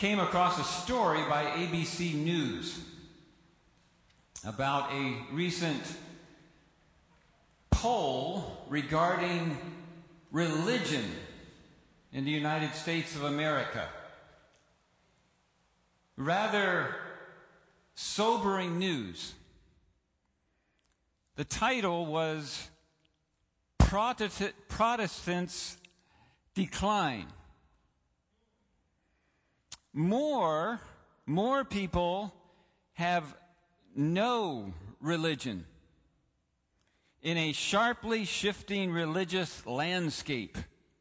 came across a story by ABC News about a recent poll regarding religion in the United States of America. Rather sobering news. The title was Protestants Decline. More people have no religion in a sharply shifting religious landscape.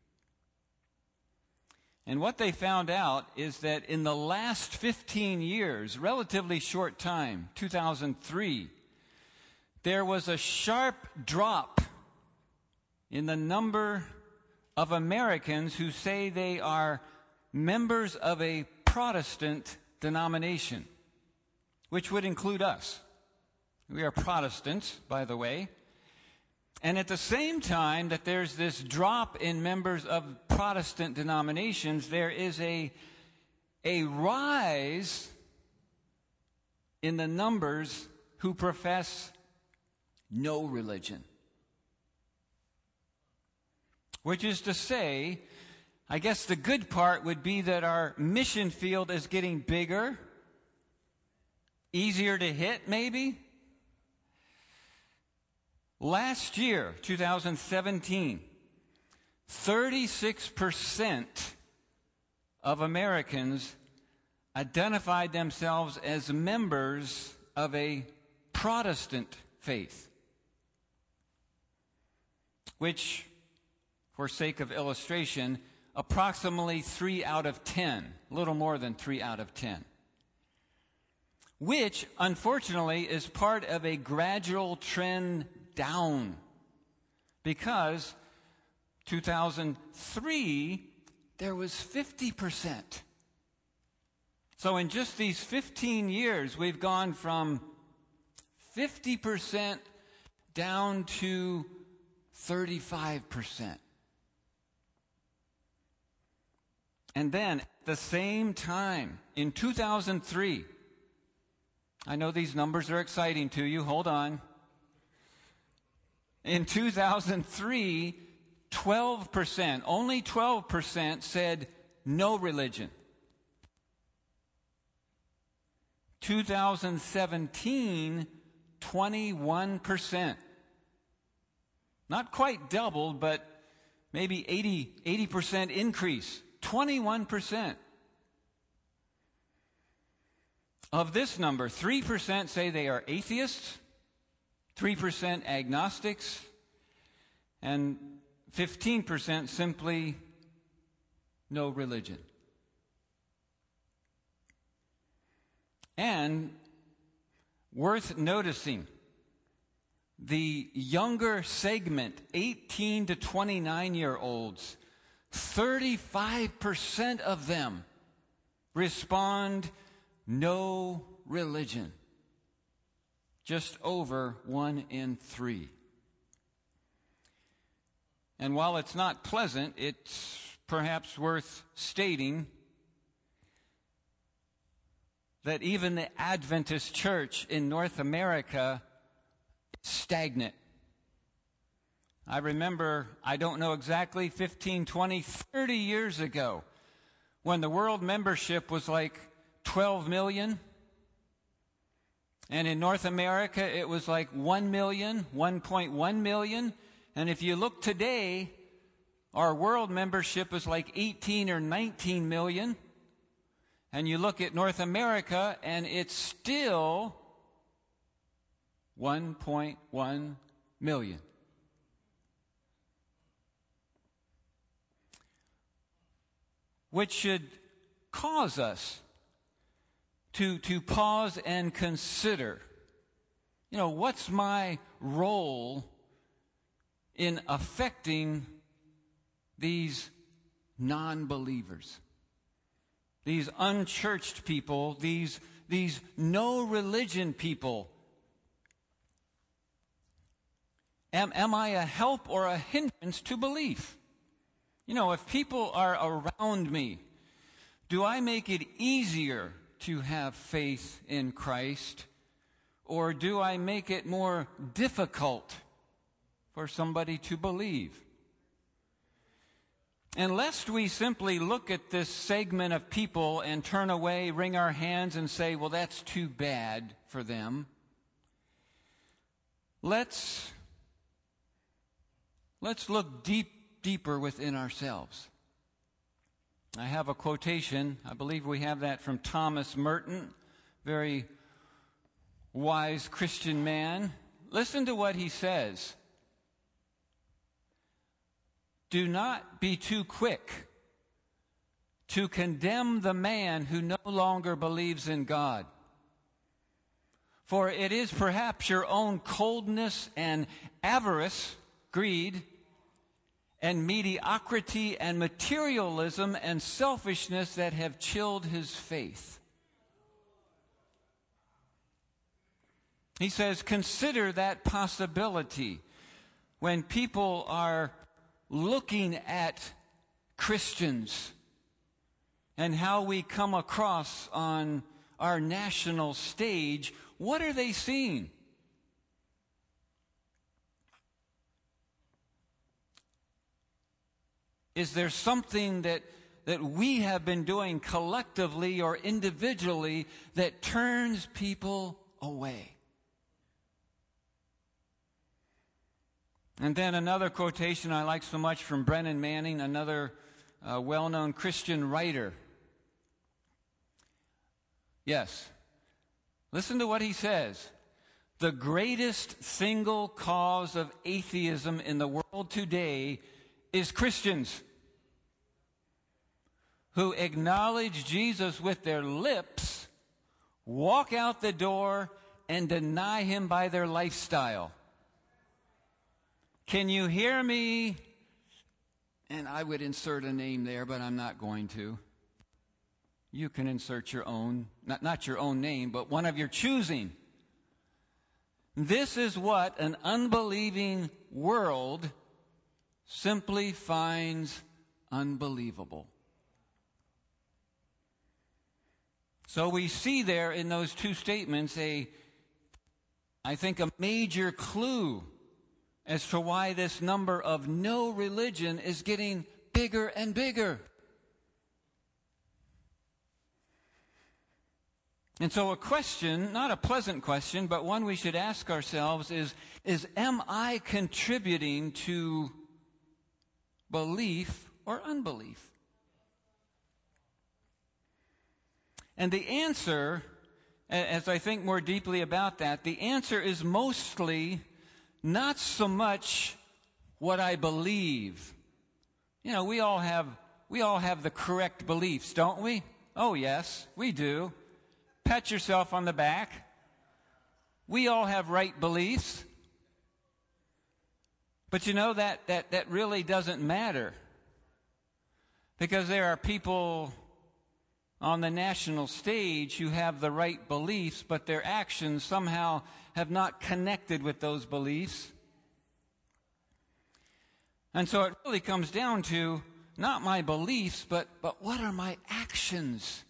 And what they found out is that in the last 15 years, relatively short time, 2003, there was a sharp drop in the number of Americans who say they are members of a Protestant denomination, which would include us. We are Protestants, by the way. And at the same time that there's this drop in members of Protestant denominations, there is a rise in the numbers who profess no religion. Which is to say, I guess the good part would be that our mission field is getting bigger, easier to hit maybe. Last year, 2017, 36% of Americans identified themselves as members of a Protestant faith, which, for sake of illustration, approximately 3 out of 10, a little more than 3 out of 10, which, unfortunately, is part of a gradual trend down, because 2003, there was 50%. So in just these 15 years, we've gone from 50% down to 35%. And then, at the same time, in 2003, I know these numbers are exciting to you, hold on. In 2003, 12%, only 12% said no religion. 2017, 21%. Not quite doubled, but maybe 80% increase. 21%. Of this number, 3% say they are atheists, 3% agnostics, and 15% simply no religion. And worth noticing, the younger segment, 18 to 29-year-olds, 35% of them respond no religion. Just over 1 in 3. And while it's not pleasant, it's perhaps worth stating that even the Adventist Church in North America is stagnant. I remember, I don't know exactly, 15, 20, 30 years ago, when the world membership was like 12 million. And in North America, it was like 1 million, 1.1 million. And if you look today, our world membership is like 18 or 19 million. And you look at North America, and it's still 1.1 million. Which should cause us to pause and consider, what's my role in affecting these non-believers, these unchurched people, these no religion people? Am I a help or a hindrance to belief? If people are around me Do I make it easier to have faith in Christ, or do I make it more difficult for somebody to believe? And lest we simply look at this segment of people and turn away, wring our hands, and say, well, that's too bad for them, let's look deeper within ourselves. I have a quotation. I believe we have that from Thomas Merton, very wise Christian man. Listen to what he says. Do not be too quick to condemn the man who no longer believes in God. For it is perhaps your own coldness and avarice, greed, and mediocrity and materialism and selfishness that have chilled his faith. He says, consider that possibility when people are looking at Christians and how we come across on our national stage. What are they seeing? Is there something that we have been doing collectively or individually that turns people away? And then another quotation I like so much from Brennan Manning, another well-known Christian writer. Yes, listen to what he says. The greatest single cause of atheism in the world today is Christians who acknowledge Jesus with their lips, walk out the door, and deny him by their lifestyle. Can you hear me? And I would insert a name there, but I'm not going to. You can insert your own, not your own name, but one of your choosing. This is what an unbelieving world simply finds unbelievable. So we see there in those two statements I think a major clue as to why this number of no religion is getting bigger and bigger. And so a question, not a pleasant question, but one we should ask ourselves is am I contributing to belief or unbelief? And the answer, as I think more deeply about that, the answer is mostly not so much what I believe. You know, we all have the correct beliefs, don't we? Oh yes, we do. Pat yourself on the back. We all have right beliefs. But you know that really doesn't matter. Because there are people on the national stage who have the right beliefs, but their actions somehow have not connected with those beliefs. And so it really comes down to not my beliefs, but what are my actions?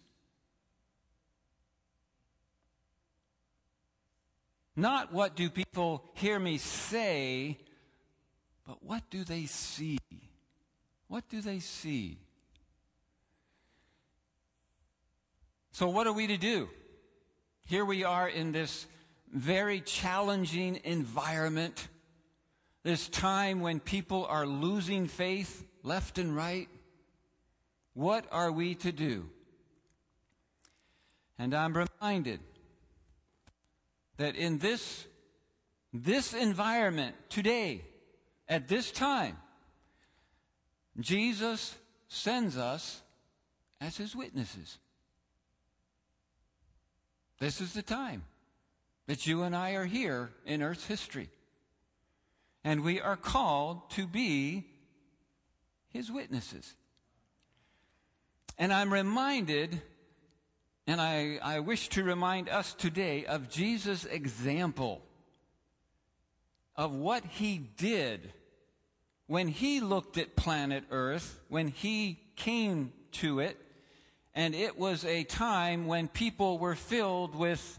Not what do people hear me say, but what do they see? What do they see? So what are we to do? Here we are in this very challenging environment, this time when people are losing faith left and right. What are we to do? And I'm reminded that in this environment today, at this time, Jesus sends us as his witnesses. This is the time that you and I are here in Earth's history. And we are called to be his witnesses. And I'm reminded, and I wish to remind us today of Jesus' example of what he did when he looked at planet Earth, when he came to it, And it was a time when people were filled with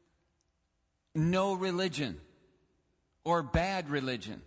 no religion or bad religion.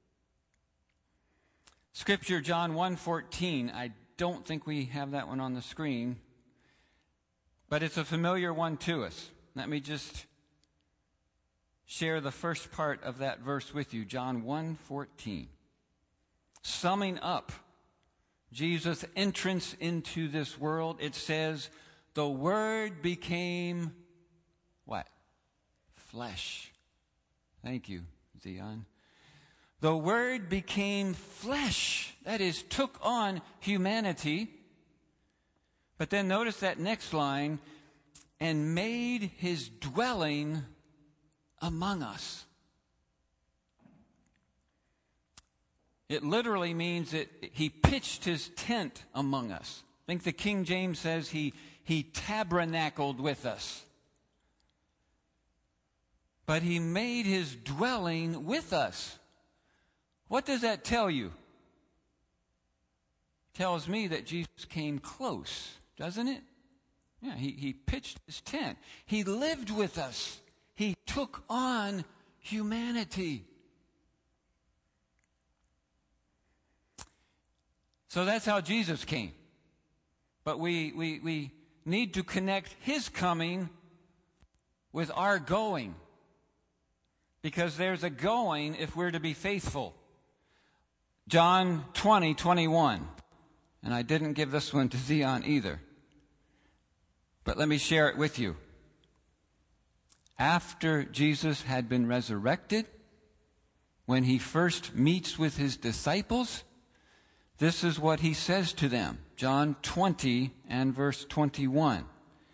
Scripture, John 1:14. I don't think we have that one on the screen, but it's a familiar one to us. Let me just share the first part of that verse with you. John 1:14. Summing up Jesus' entrance into this world, it says, the Word became what? Flesh. Thank you, Zion. The Word became flesh. That is, took on humanity. But then notice that next line, and made his dwelling among us. It literally means that he pitched his tent among us. I think the King James says he tabernacled with us. But he made his dwelling with us. What does that tell you? It tells me that Jesus came close, doesn't it? Yeah, he pitched his tent. He lived with us. He took on humanity. So that's how Jesus came. But we need to connect his coming with our going. Because there's a going if we're to be faithful. John 20:21. And I didn't give this one to Zion either. But let me share it with you. After Jesus had been resurrected, when he first meets with his disciples, this is what he says to them. John 20 and verse 21.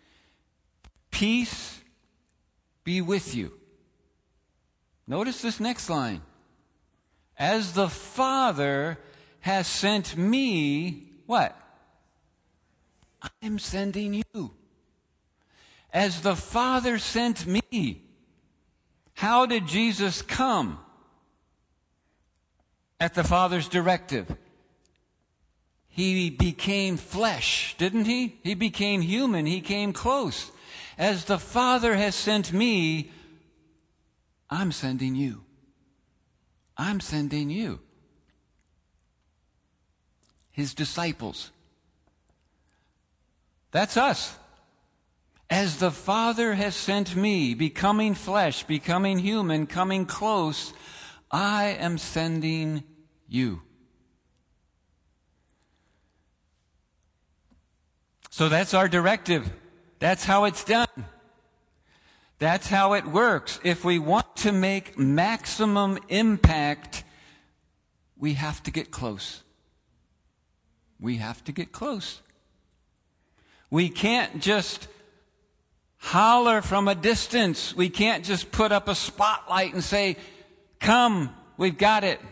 Peace be with you. Notice this next line. As the Father has sent me, what? I'm sending you. As the Father sent me. How did Jesus come? At the Father's directive. He became flesh, didn't he? He became human. He came close. As the Father has sent me, I'm sending you. I'm sending you. His disciples. That's us. As the Father has sent me, becoming flesh, becoming human, coming close, I am sending you. So that's our directive. That's how it's done. That's how it works. If we want to make maximum impact, we have to get close. We have to get close. We can't just holler from a distance. We can't just put up a spotlight and say, come, we've got it.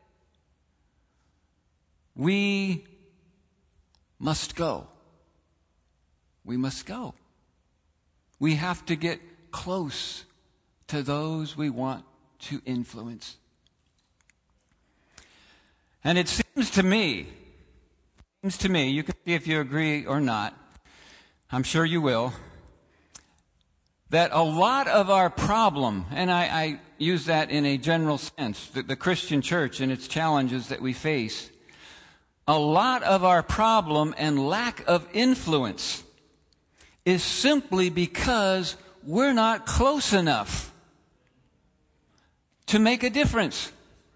We must go. We must go. We have to get close to those we want to influence. And it seems to me, you can see if you agree or not, I'm sure you will, that a lot of our problem, and I use that in a general sense, the Christian church and its challenges that we face, a lot of our problem and lack of influence is simply because we're not close enough to make a difference.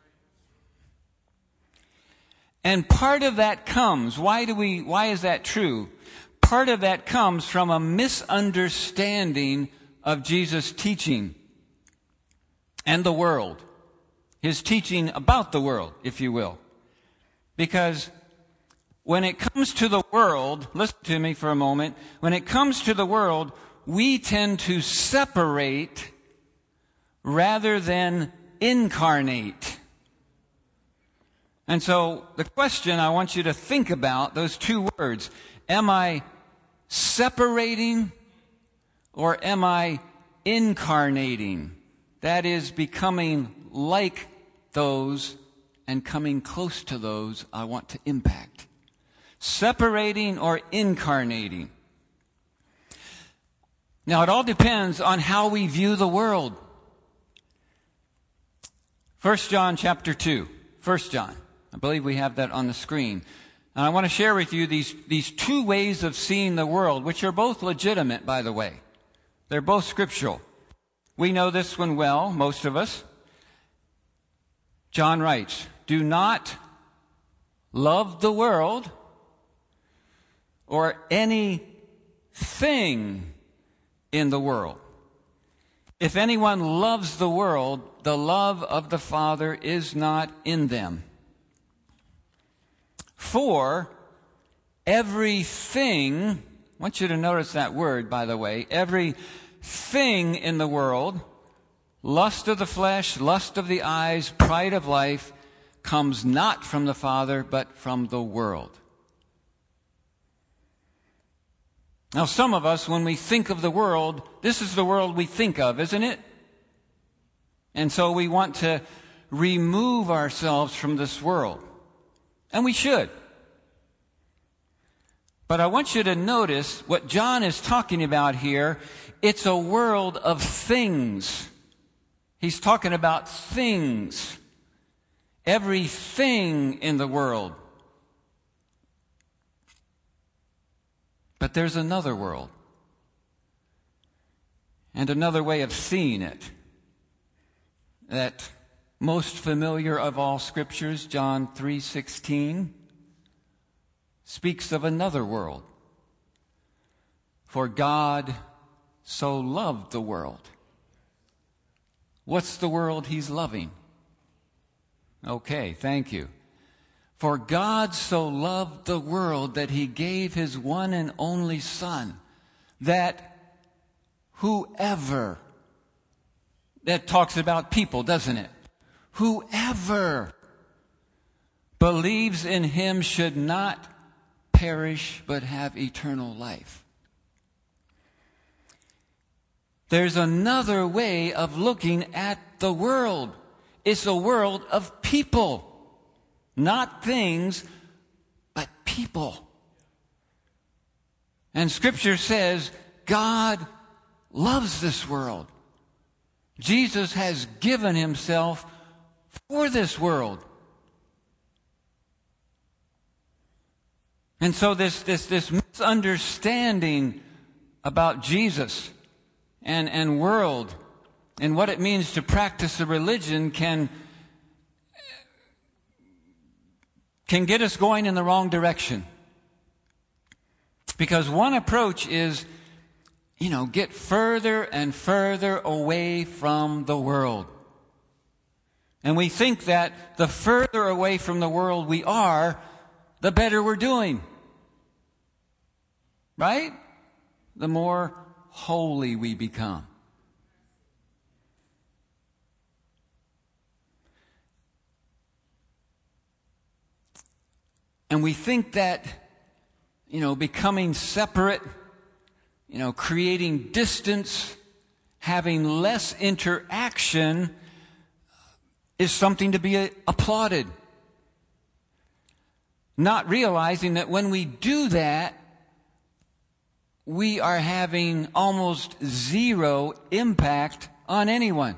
And part of that comes, why is that true? Part of that comes from a misunderstanding of Jesus' teaching and the world. His teaching about the world, if you will. Because when it comes to the world, listen to me for a moment, when it comes to the world, we tend to separate rather than incarnate. And so the question I want you to think about, those two words, am I separating or am I incarnating? That is, becoming like those and coming close to those I want to impact. separating or incarnating. Now, it all depends on how we view the world. 1 John chapter 2. 1 John. I believe we have that on the screen. And I want to share with you these two ways of seeing the world, which are both legitimate, by the way. They're both scriptural. We know this one well, most of us. John writes, "Do not love the world or anything in the world. If anyone loves the world, the love of the Father is not in them. For everything," I want you to notice that word, by the way, everything in the world, lust of the flesh, lust of the eyes, pride of life, comes not from the Father, but from the world. Now, some of us, when we think of the world, this is the world we think of, isn't it? And so we want to remove ourselves from this world. And we should. But I want you to notice what John is talking about here. It's a world of things. He's talking about things. Everything in the world. But there's another world. And another way of seeing it. That most familiar of all scriptures, John 3:16, speaks of another world. For God so loved the world. What's the world he's loving? Okay, thank you. For God so loved the world that he gave his one and only Son, that whoever, that talks about people, doesn't it? Whoever believes in him should not perish but have eternal life. There's another way of looking at the world. It's a world of people. Not things, but people. And Scripture says God loves this world. Jesus has given himself for this world. And so this misunderstanding about Jesus and world and what it means to practice a religion can get us going in the wrong direction. Because one approach is, get further and further away from the world. And we think that the further away from the world we are, the better we're doing. Right? The more holy we become. And we think that, becoming separate, creating distance, having less interaction is something to be applauded. Not realizing that when we do that, we are having almost zero impact on anyone.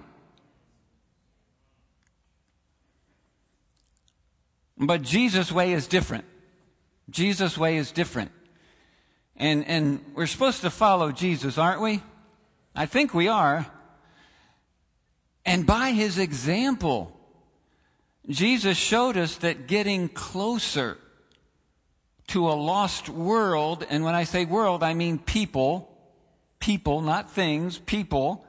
But Jesus' way is different. Jesus' way is different. And we're supposed to follow Jesus, aren't we? I think we are. And by his example, Jesus showed us that getting closer to a lost world, and when I say world, I mean people, not things, people,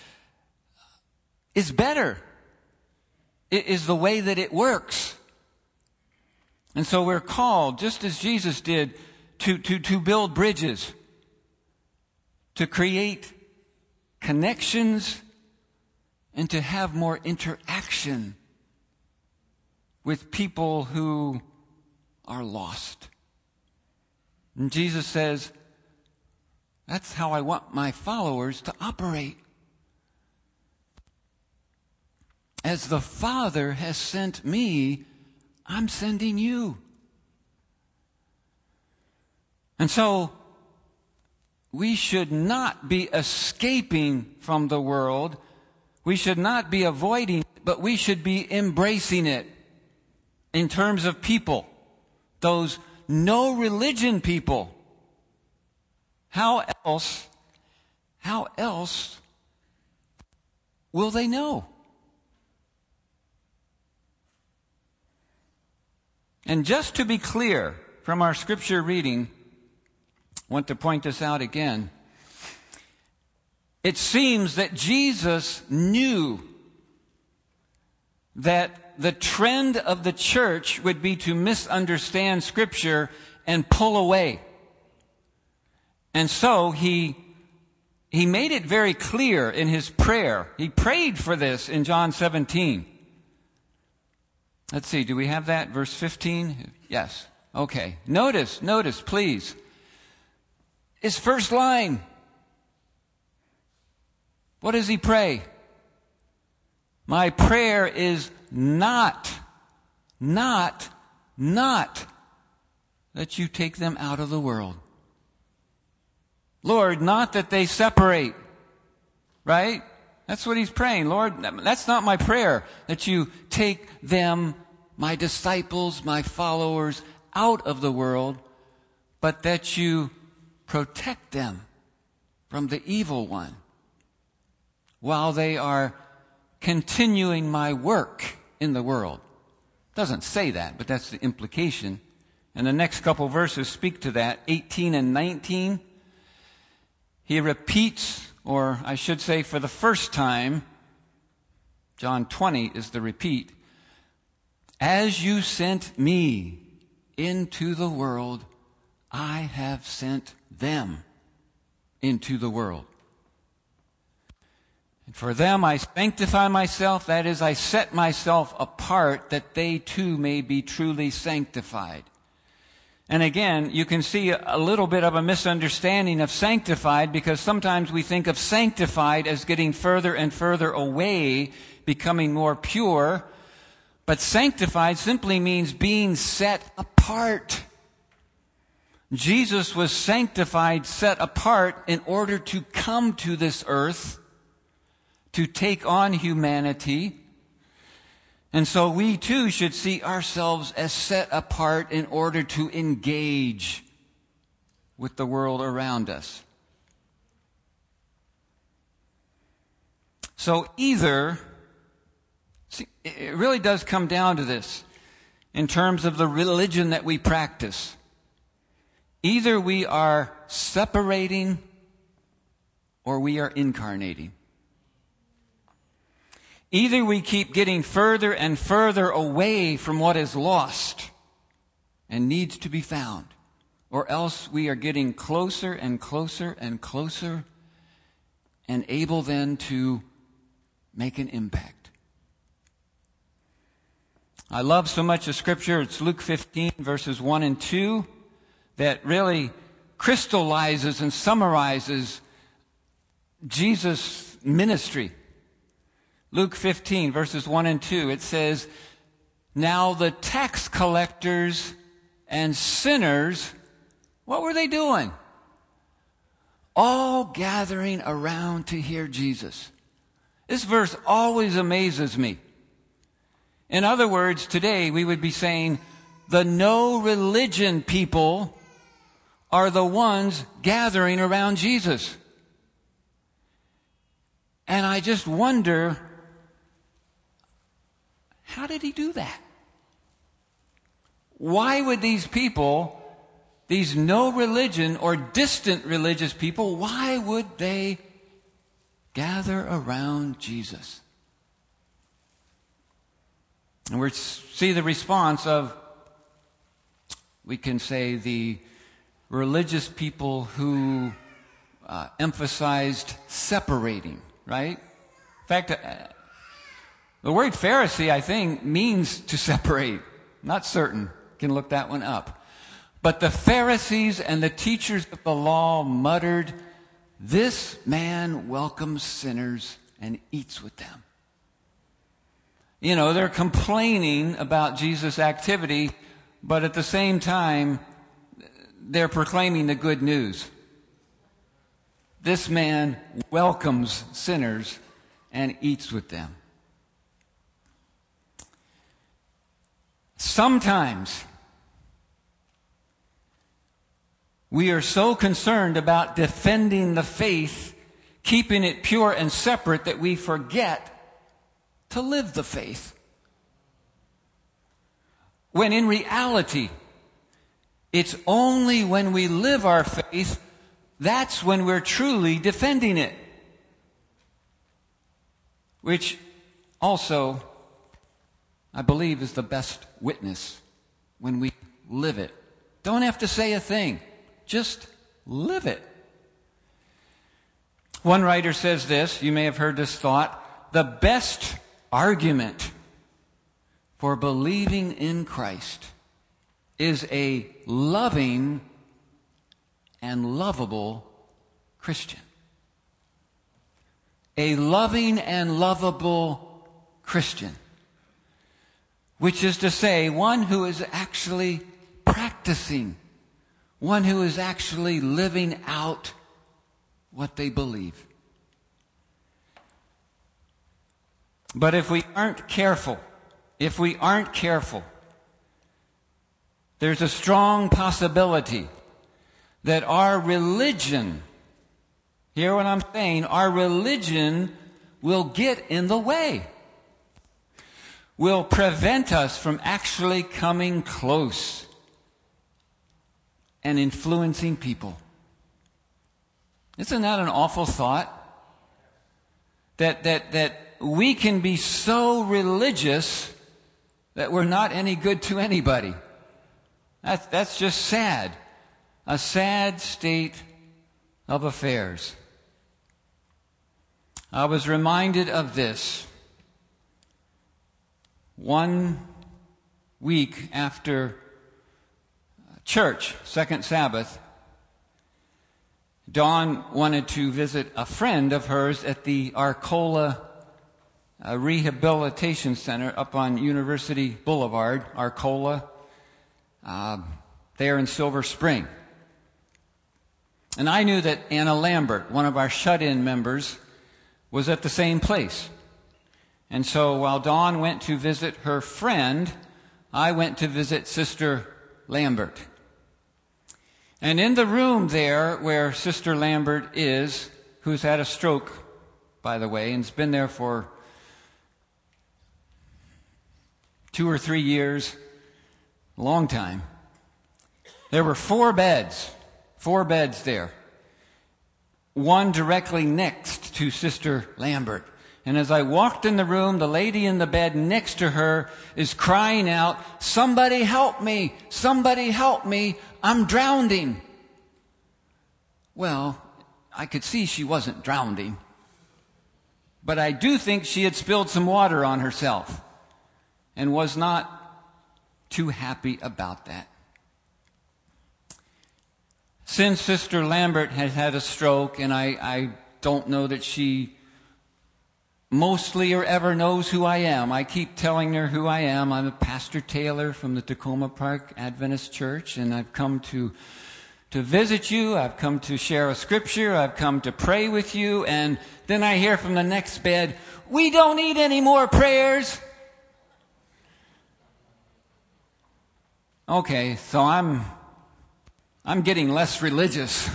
is better. It is the way that it works. And so we're called, just as Jesus did, to build bridges, to create connections, and to have more interaction with people who are lost. And Jesus says, that's how I want my followers to operate. As the Father has sent me, I'm sending you. And so, we should not be escaping from the world. We should not be avoiding it, but we should be embracing it in terms of people. Those no religion people. How else will they know? And just to be clear from our scripture reading, I want to point this out again. It seems that Jesus knew that the trend of the church would be to misunderstand Scripture and pull away. And so he made it very clear in his prayer. He prayed for this in John 17. Let's see, do we have that? Verse 15? Yes. Okay. Notice, please. His first line. What does he pray? My prayer is not that you take them out of the world. Lord, not that they separate. Right? That's what he's praying. Lord, that's not my prayer, that you take them, my disciples, my followers, out of the world, but that you protect them from the evil one while they are continuing my work in the world. Doesn't say that, but that's the implication. And the next couple verses speak to that. 18 and 19. He repeats, or I should say for the first time, John 20 is the repeat. As you sent me into the world, I have sent them into the world. And for them I sanctify myself, that is, I set myself apart that they too may be truly sanctified. And again, you can see a little bit of a misunderstanding of sanctified, because sometimes we think of sanctified as getting further and further away, becoming more pure. But sanctified simply means being set apart. Jesus was sanctified, set apart in order to come to this earth, to take on humanity. And so we too should see ourselves as set apart in order to engage with the world around us. So either, see, it really does come down to this in terms of the religion that we practice. Either we are separating or we are incarnating. Either we keep getting further and further away from what is lost and needs to be found, or else we are getting closer and closer and closer and able then to make an impact. I love so much of Scripture, it's Luke 15 verses 1 and 2, that really crystallizes and summarizes Jesus' ministry. Luke 15, verses 1 and 2, it says, now the tax collectors and sinners, what were they doing? All gathering around to hear Jesus. This verse always amazes me. In other words, today we would be saying, the no religion people are the ones gathering around Jesus. And I just wonder, how did he do that? Why would these people, these no religion or distant religious people, why would they gather around Jesus? And we see the response of, we can say, the religious people who emphasized separating, right? In fact, the word Pharisee, I think, means to separate. Not certain. Can look that one up. But the Pharisees and the teachers of the law muttered, this man welcomes sinners and eats with them. You know, they're complaining about Jesus' activity, but at the same time, they're proclaiming the good news. This man welcomes sinners and eats with them. Sometimes we are so concerned about defending the faith, keeping it pure and separate, that we forget to live the faith. When in reality, it's only when we live our faith, that's when we're truly defending it. Which also, I believe, is the best witness, when we live it. Don't have to say a thing. Just live it. One writer says this, you may have heard this thought: the best argument for believing in Christ is a loving and lovable Christian. A loving and lovable Christian. Which is to say, one who is actually practicing, one who is actually living out what they believe. But if we aren't careful, there's a strong possibility that our religion, hear what I'm saying, our religion will get in the way, will prevent us from actually coming close and influencing people. Isn't that an awful thought? That we can be so religious that we're not any good to anybody. That's just sad. A sad state of affairs. I was reminded of this. 1 week after church, second Sabbath, Dawn wanted to visit a friend of hers at the Arcola Rehabilitation Center up on University Boulevard, Arcola, there in Silver Spring. And I knew that Anna Lambert, one of our shut-in members, was at the same place. And so while Dawn went to visit her friend, I went to visit Sister Lambert. And in the room there where Sister Lambert is, who's had a stroke, by the way, and has been there for 2 or 3 years, a long time, there were 4 beds there. One directly next to Sister Lambert. And as I walked in the room, the lady in the bed next to her is crying out, "Somebody help me! Somebody help me! I'm drowning!" Well, I could see she wasn't drowning. But I do think she had spilled some water on herself and was not too happy about that. Since Sister Lambert has had a stroke, and I don't know that she mostly or ever knows who I am. I keep telling her who I am. I'm a Pastor Taylor from the Tacoma Park Adventist Church, and I've come to visit you. I've come to share a scripture. I've come to pray with you. And then I hear from the next bed, "We don't need any more prayers." Okay, so I'm getting less religious.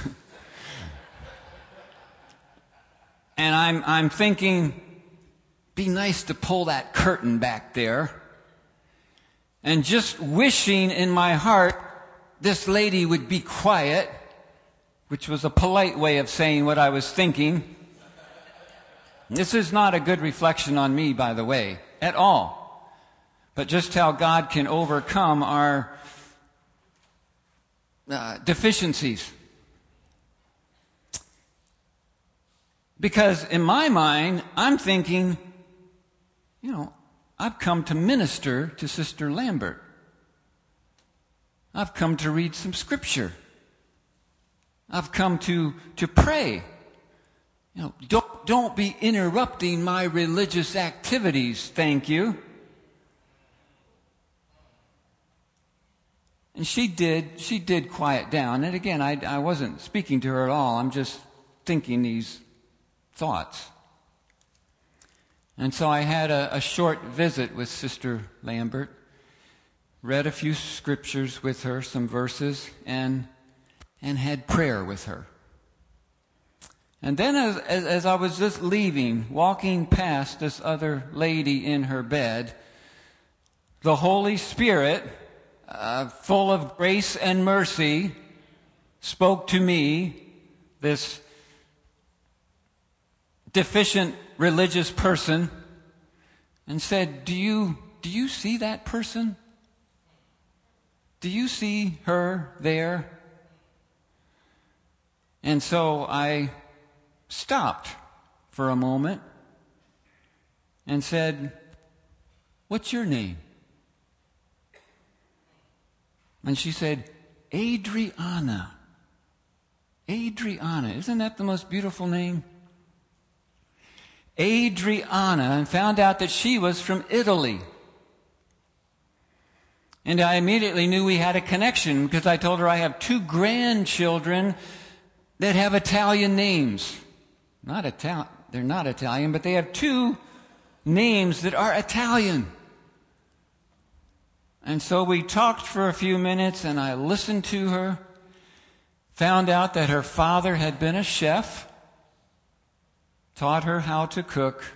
And I'm thinking, be nice to pull that curtain back there. And just wishing in my heart this lady would be quiet, which was a polite way of saying what I was thinking. This is not a good reflection on me, by the way, at all. But just how God can overcome our deficiencies. Because in my mind, I'm thinking, I've come to minister to Sister Lambert. I've come to read some scripture. I've come to pray. Don't be interrupting my religious activities, thank you. And she did quiet down. And again, I wasn't speaking to her at all. I'm just thinking these thoughts. And so I had a short visit with Sister Lambert, read a few scriptures with her, some verses, and had prayer with her. And then as I was just leaving, walking past this other lady in her bed, the Holy Spirit, full of grace and mercy, spoke to me, this deficient religious person, and said, do you see that person? Do you see her there? And so I stopped for a moment and said, what's your name? And she said, Adriana. Adriana. Isn't that the most beautiful name? Adriana, and found out that she was from Italy. And I immediately knew we had a connection because I told her I have 2 grandchildren that have Italian names. They're not Italian, but they have 2 names that are Italian. And so we talked for a few minutes, and I listened to her, found out that her father had been a chef, taught her how to cook.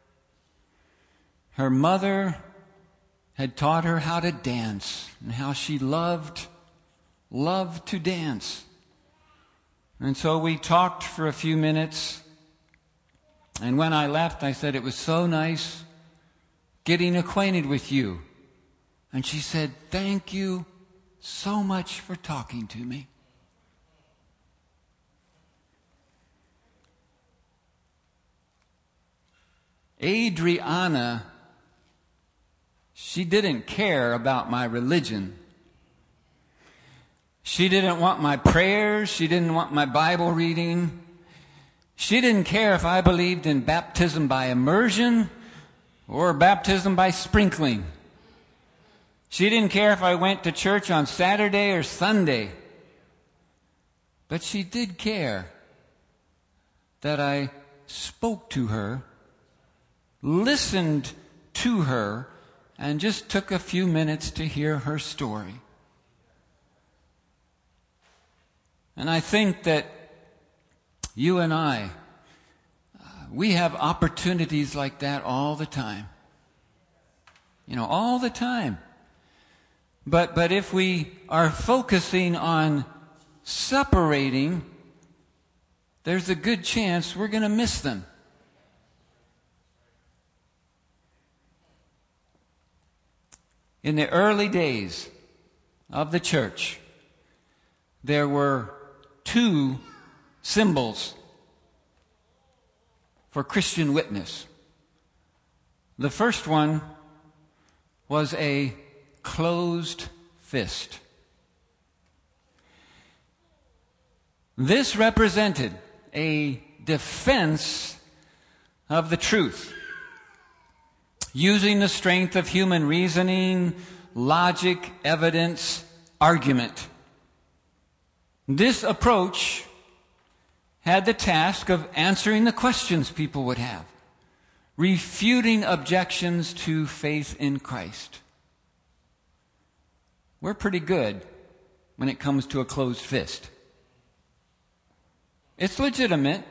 Her mother had taught her how to dance and how she loved to dance. And so we talked for a few minutes. And when I left, I said, it was so nice getting acquainted with you. And she said, thank you so much for talking to me. Adriana, she didn't care about my religion. She didn't want my prayers. She didn't want my Bible reading. She didn't care if I believed in baptism by immersion or baptism by sprinkling. She didn't care if I went to church on Saturday or Sunday. But she did care that I spoke to her, listened to her, and just took a few minutes to hear her story. And I think that you and I, we have opportunities like that all the time. All the time. But if we are focusing on separating, there's a good chance we're going to miss them. In the early days of the church, there were 2 symbols for Christian witness. The first one was a closed fist. This represented a defense of the truth, using the strength of human reasoning, logic, evidence, argument. This approach had the task of answering the questions people would have, refuting objections to faith in Christ. We're pretty good when it comes to a closed fist. It's legitimate.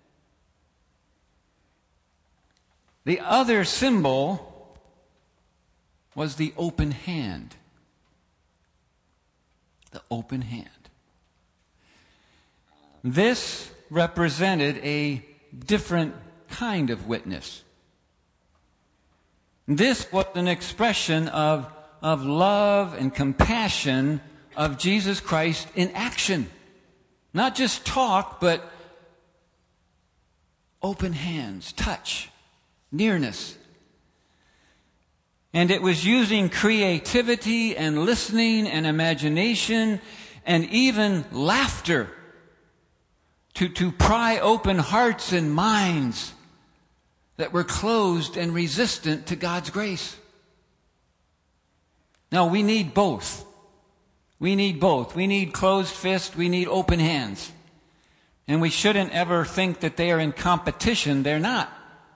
The other symbol was the open hand. The open hand. This represented a different kind of witness. This was an expression of love and compassion of Jesus Christ in action. Not just talk, but open hands, touch, nearness. And it was using creativity and listening and imagination and even laughter to pry open hearts and minds that were closed and resistant to God's grace. Now, we need both. We need both. We need closed fists. We need open hands. And we shouldn't ever think that they are in competition. They're not.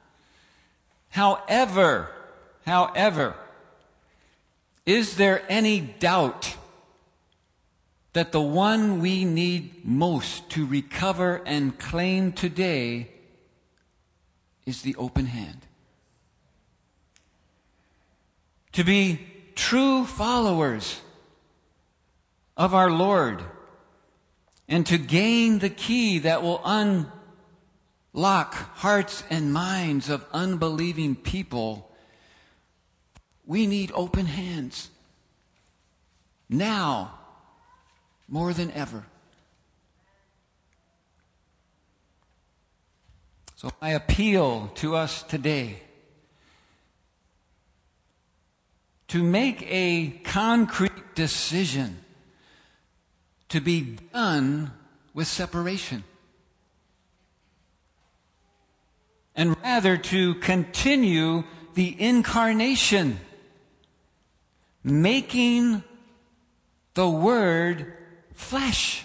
However, is there any doubt that the one we need most to recover and claim today is the open hand? To be true followers of our Lord and to gain the key that will unlock hearts and minds of unbelieving people, we need open hands. Now, more than ever. So I appeal to us today to make a concrete decision to be done with separation, and rather to continue the incarnation, making the Word flesh.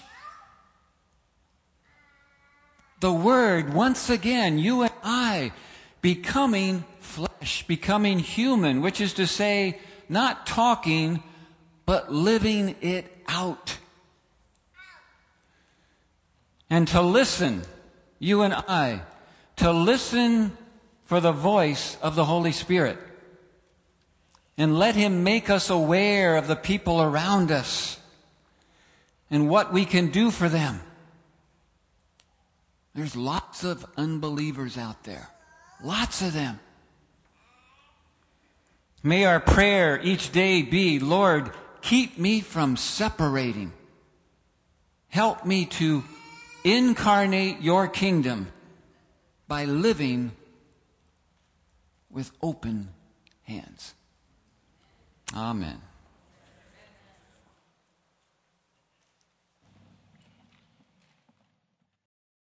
The Word, once again, you and I, becoming flesh, becoming human, which is to say, not talking, but living it out. And to listen, you and I, to listen for the voice of the Holy Spirit. And let Him make us aware of the people around us and what we can do for them. There's lots of unbelievers out there. Lots of them. May our prayer each day be, Lord, keep me from separating. Help me to incarnate your kingdom by living with open hands. Amen.